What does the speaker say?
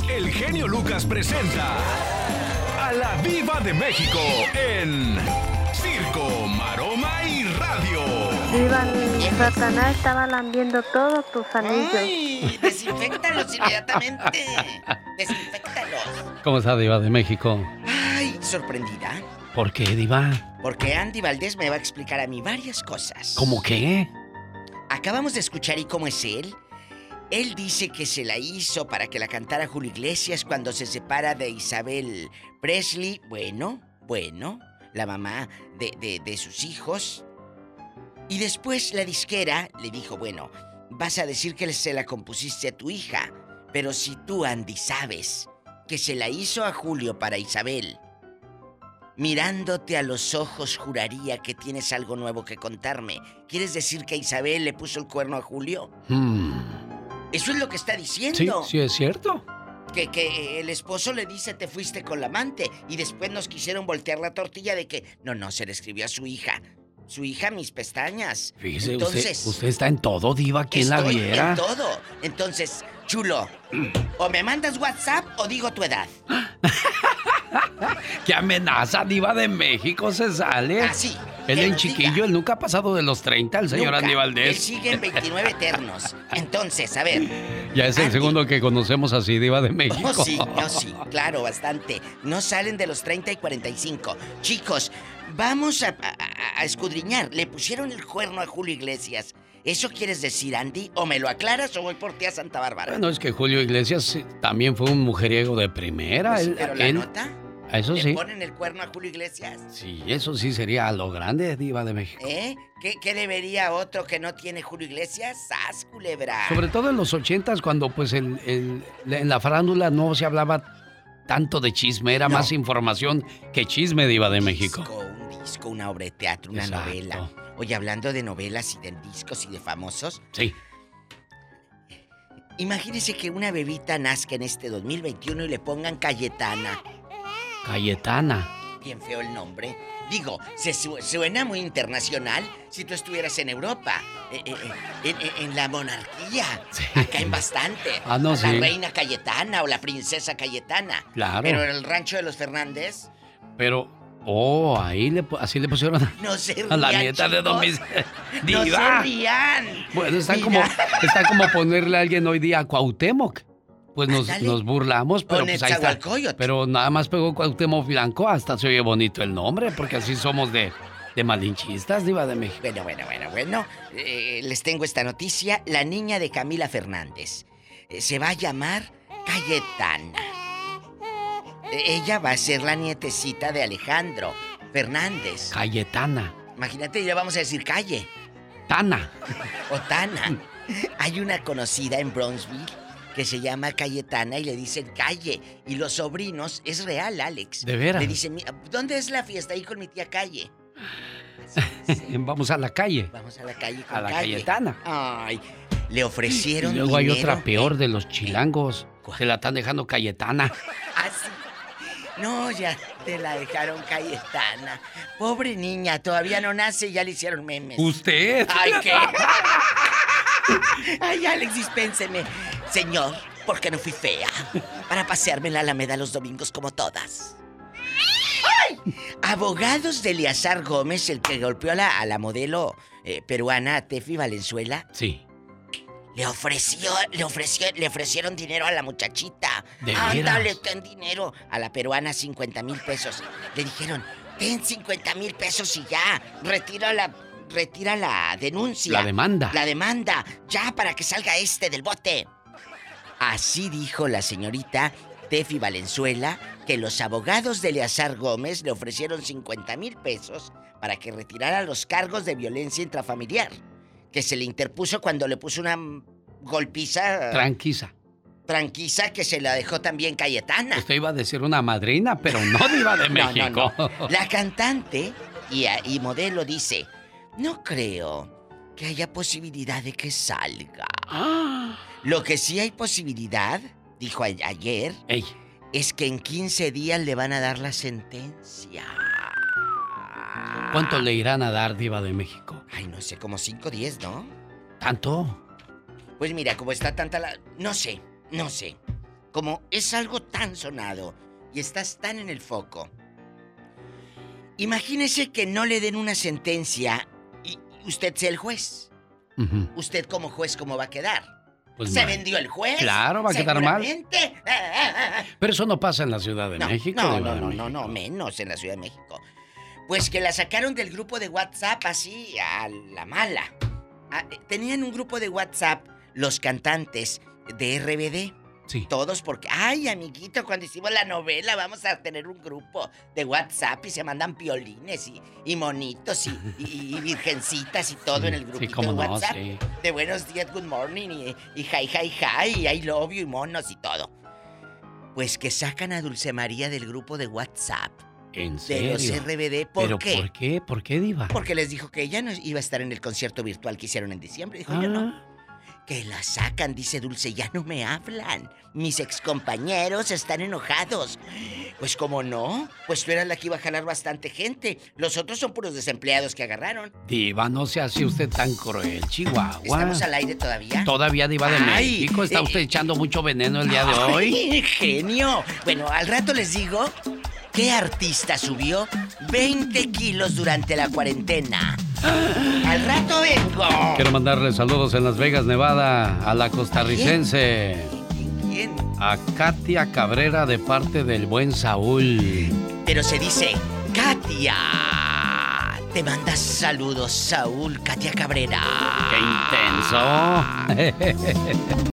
el genio Lucas presenta a la Diva de México en Circo, Maroma y Radio. Diva, Satanás estaba lambiendo todos tus anillos. ¡Ay! ¡Desinféctalos inmediatamente! ¡Desinféctalos! ¿Cómo está, Diva de México? ¡Ay! ¿Sorprendida? ¿Por qué, Diva? Porque Andy Valdés me va a explicar a mí varias cosas. ¿Cómo qué? Acabamos de escuchar ¿y cómo es él? Él dice que se la hizo para que la cantara Julio Iglesias cuando se separa de Isabel Presley. Bueno, la mamá de sus hijos. Y después la disquera le dijo, bueno, vas a decir que se la compusiste a tu hija, pero si tú, Andy, sabes que se la hizo a Julio para Isabel, mirándote a los ojos juraría que tienes algo nuevo que contarme. ¿Quieres decir que Isabel le puso el cuerno a Julio? Eso es lo que está diciendo. Sí, es cierto. Que el esposo le dice te fuiste con la amante y después nos quisieron voltear la tortilla de que no, se le escribió a su hija. Su hija, mis pestañas. Fíjese, entonces, usted está en todo, Diva, ¿quién la viera? En todo. Entonces, chulo, o me mandas WhatsApp o digo tu edad. ¡Qué amenaza, Diva de México! Se sale. Así. Él en chiquillo, él nunca ha pasado de los 30, el señor Andy Valdés. Él sigue en 29 eternos. Entonces, a ver. Ya es el segundo que conocemos así, Diva de México. Sí, claro, bastante. No salen de los 30 y 45. Chicos, vamos a escudriñar. Le pusieron el cuerno a Julio Iglesias. ¿Eso quieres decir, Andy? ¿O me lo aclaras o voy por ti a Santa Bárbara? Bueno, es que Julio Iglesias también fue un mujeriego de primera. Pues, ¿pero la nota? Eso sí. ¿Le ponen el cuerno a Julio Iglesias? Sí, eso sí sería a lo grande, Diva de México. ¿Qué debería otro que no tiene Julio Iglesias? ¡Sas, culebra! Sobre todo en los 80s, cuando pues en la farándula no se hablaba tanto de chisme, era más información que chisme, Diva de México. Un disco, una obra de teatro, una novela. Oye, hablando de novelas y de discos y de famosos. Sí. Imagínese que una bebita nazca en este 2021 y le pongan Cayetana. Cayetana. Bien feo el nombre. Digo, suena muy internacional si tú estuvieras en Europa, en la monarquía. Sí. Acá en bastante. No, la reina Cayetana o la princesa Cayetana. Claro. Pero en el rancho de los Fernández. Pero, así le pusieron no se rían, a la nieta de Don Diva. No se rían. Bueno, está como ponerle a alguien hoy día a Cuauhtémoc. Pues nos burlamos, pero pues ahí está. Pero nada más pegó Cuauhtémoc Blanco, hasta se oye bonito el nombre, porque así somos de malinchistas, Diva de México. Bueno. Les tengo esta noticia. La niña de Camila Fernández se va a llamar Cayetana. Ella va a ser la nietecita de Alejandro Fernández. Cayetana. Imagínate, ya vamos a decir Calle. Tana. O Tana. Hay una conocida en Bronzeville que se llama Cayetana y le dicen Calle. Y los sobrinos, es real, Alex. ¿De veras? Le dicen, ¿dónde es la fiesta? Ahí con mi tía Calle. Sí. Vamos a la calle. Vamos a la calle con a la Calle. Cayetana. Ay, le ofrecieron y luego dinero. Hay otra peor de los chilangos. Se la están dejando Cayetana. Así. No, ya te la dejaron Cayetana. Pobre niña, todavía no nace y ya le hicieron memes. ¿Usted? Ay, ¿qué? Ay, Alex, dispénseme. Señor, ¿por qué no fui fea? Para pasearme en la Alameda los domingos como todas. ¡Ay! Abogados de Eleazar Gómez, el que golpeó a la modelo peruana Tefi Valenzuela. Sí. Le ofrecieron dinero a la muchachita. Ándale, ten dinero. A la peruana 50,000 pesos. Le dijeron, ten 50,000 pesos y ya. Retira la denuncia. La demanda. La demanda. Ya, para que salga del bote. Así dijo la señorita Tefi Valenzuela, que los abogados de Eleazar Gómez le ofrecieron 50,000 pesos para que retirara los cargos de violencia intrafamiliar que se le interpuso cuando le puso una golpiza. Tranquisa que se la dejó también Cayetana. Usted iba a decir una madrina, pero no Diva de México. No. La cantante y modelo dice, no creo que haya posibilidad de que salga. Lo que sí hay posibilidad, dijo ayer, es que en 15 días le van a dar la sentencia. ¿Cuánto le irán a dar, Diva de México? Ay, no sé, como 5 o 10, ¿no? ¿Tanto? Pues mira, como está tanta la... No sé. como es algo tan sonado y estás tan en el foco, imagínese que no le den una sentencia y usted sea el juez. Uh-huh. Usted como juez, ¿cómo va a quedar? Pues ¿se vendió el juez? Claro, va a quedar mal. Pero eso no pasa en la Ciudad de México. No, menos en la Ciudad de México. Pues que la sacaron del grupo de WhatsApp así a la mala. Tenían un grupo de WhatsApp los cantantes de RBD. Sí. Todos porque, ay, amiguito, cuando hicimos la novela vamos a tener un grupo de WhatsApp y se mandan piolines y monitos y virgencitas y todo en el grupito de WhatsApp. Sí. De buenos días, good morning y hi, y I love you y monos y todo. Pues que sacan a Dulce María del grupo de WhatsApp. ¿En serio? De los RBD. ¿Por qué? ¿Por qué? ¿Por qué, diva? Porque les dijo que ella no iba a estar en el concierto virtual que hicieron en diciembre. Dijo, yo no. Que la sacan, dice Dulce, ya no me hablan. Mis excompañeros están enojados. Pues cómo no, pues tú eras la que iba a jalar bastante gente. Los otros son puros desempleados que agarraron. Diva, no sea así usted tan cruel, Chihuahua. ¿Estamos al aire todavía? Todavía, Diva de México. ¿Está usted echando mucho veneno el día de hoy? ¡Genio! Bueno, al rato les digo qué artista subió 20 kilos durante la cuarentena. ¡Al rato vengo! Quiero mandarle saludos en Las Vegas, Nevada, a la costarricense. ¿Quién? A Katia Cabrera de parte del buen Saúl. Pero se dice Katia. Te mandas saludos, Saúl, Katia Cabrera. ¡Qué intenso!